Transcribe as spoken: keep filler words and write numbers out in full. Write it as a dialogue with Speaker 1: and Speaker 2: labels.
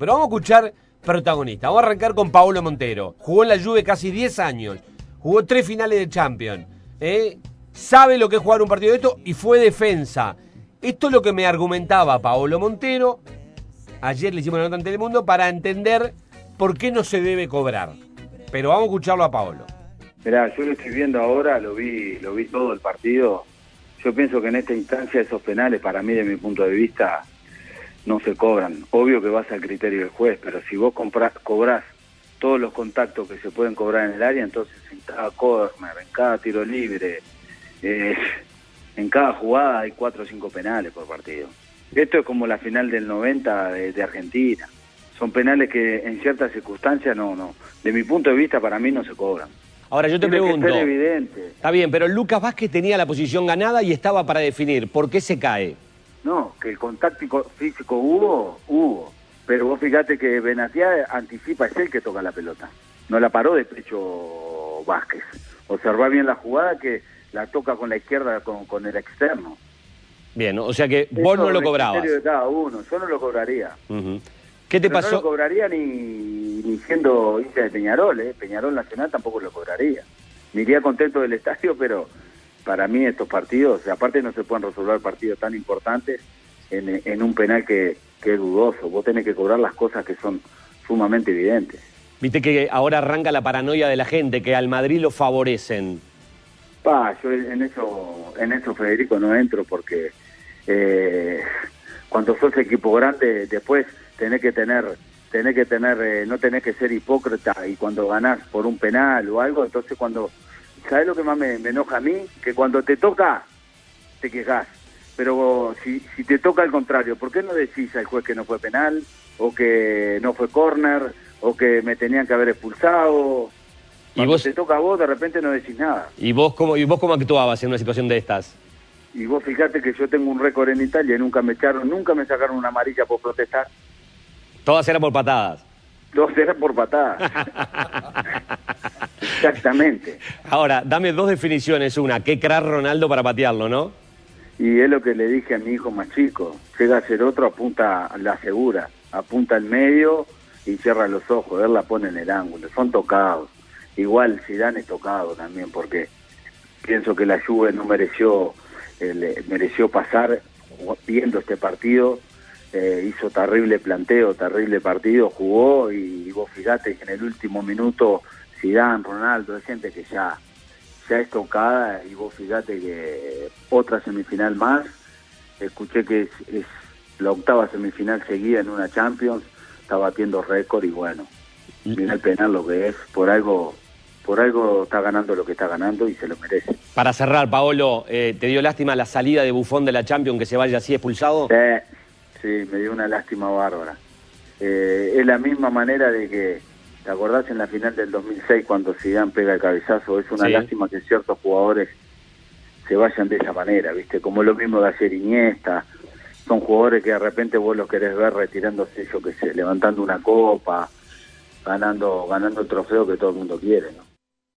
Speaker 1: Pero vamos a escuchar protagonistas. Vamos a arrancar con Paolo Montero. Jugó en la Juve casi diez años. Jugó tres finales de Champions. ¿eh? Sabe lo que es jugar un partido de esto y fue defensa. Esto es lo que me argumentaba Paolo Montero. Ayer le hicimos la nota ante el mundo para entender por qué no se debe cobrar. Pero vamos a escucharlo a Paolo.
Speaker 2: Mirá, yo lo estoy viendo ahora, lo vi, lo vi todo el partido. Yo pienso que en esta instancia esos penales, para mí, de mi punto de vista, no se cobran. Obvio que vas al criterio del juez, pero si vos comprás, cobrás todos los contactos que se pueden cobrar en el área, entonces en cada corner, en cada tiro libre, eh, en cada jugada hay cuatro o cinco penales por partido. Esto es como la final del noventa de, de Argentina. Son penales que en ciertas circunstancias no, no. De mi punto de vista, para mí no se cobran.
Speaker 1: Ahora yo te
Speaker 2: Tiene
Speaker 1: pregunto,
Speaker 2: que ser evidente.
Speaker 1: Está bien, pero Lucas Vázquez tenía la posición ganada y estaba para definir. ¿Por qué se cae?
Speaker 2: No, que el contacto físico hubo, hubo. Pero vos fíjate que Benatia anticipa, es él que toca la pelota. No la paró de pecho Vázquez. Observá bien la jugada que la toca con la izquierda con, con el externo.
Speaker 1: Bien, o sea que vos
Speaker 2: Eso
Speaker 1: no lo
Speaker 2: es
Speaker 1: cobrabas.
Speaker 2: el criterio de cada uno, yo no lo cobraría.
Speaker 1: Uh-huh. ¿Qué te
Speaker 2: Pero
Speaker 1: pasó?
Speaker 2: no lo cobraría ni, ni siendo hincha de Peñarol, ¿eh? Peñarol Nacional tampoco lo cobraría. Me iría contento del estadio, pero para mí estos partidos, aparte no se pueden resolver partidos tan importantes en, en un penal que, que es dudoso. Vos tenés que cobrar las cosas que son sumamente evidentes.
Speaker 1: Viste que ahora arranca la paranoia de la gente, que al Madrid lo favorecen.
Speaker 2: Pa, yo en eso, en eso Federico, no entro porque eh, cuando sos equipo grande, después tenés que tener, tenés que tener, eh, no tenés que ser hipócrita, y cuando ganás por un penal o algo, entonces cuando, ¿sabés lo que más me, me enoja a mí? Que cuando te toca, te quejás. Pero si, si te toca al contrario, ¿por qué no decís al juez que no fue penal, o que no fue córner, o que me tenían que haber expulsado? Cuando ¿Y vos, te toca a vos, de repente no decís nada.
Speaker 1: ¿Y vos cómo, y vos cómo actuabas en una situación de estas?
Speaker 2: Y vos fíjate que yo tengo un récord en Italia y nunca me echaron, nunca me sacaron una amarilla por protestar.
Speaker 1: Todas eran por patadas.
Speaker 2: Todas eran por patadas. Exactamente.
Speaker 1: Ahora, dame dos definiciones. Una, qué crack Ronaldo para patearlo, ¿no?
Speaker 2: Y es lo que le dije a mi hijo más chico. Llega a ser otro, apunta, la segura. Apunta al medio y cierra los ojos. Él la pone en el ángulo. Son tocados. Igual Zidane es tocado también, porque pienso que la Juve no mereció, eh, mereció pasar viendo este partido. Eh, hizo terrible planteo, terrible partido, jugó y, y vos fíjate que en el último minuto Zidane, Ronaldo, hay gente que ya, ya es tocada, y vos fíjate que otra semifinal más, escuché que es, es la octava semifinal seguida en una Champions, está batiendo récord y bueno, mira el penal lo que es, por algo, por algo está ganando lo que está ganando y se lo merece.
Speaker 1: Para cerrar, Paolo, eh, ¿te dio lástima la salida de Buffon de la Champions, que se vaya así expulsado?
Speaker 2: Sí. Sí, me dio una lástima bárbara. Eh, es la misma manera de que, ¿te acordás en la final del dos mil seis cuando Zidane pega el cabezazo? Es una sí. lástima que ciertos jugadores se vayan de esa manera, ¿viste? Como lo mismo de ayer Iniesta. Son jugadores que de repente vos los querés ver retirándose, yo qué sé, levantando una copa, ganando, ganando el trofeo que todo el mundo quiere, ¿no?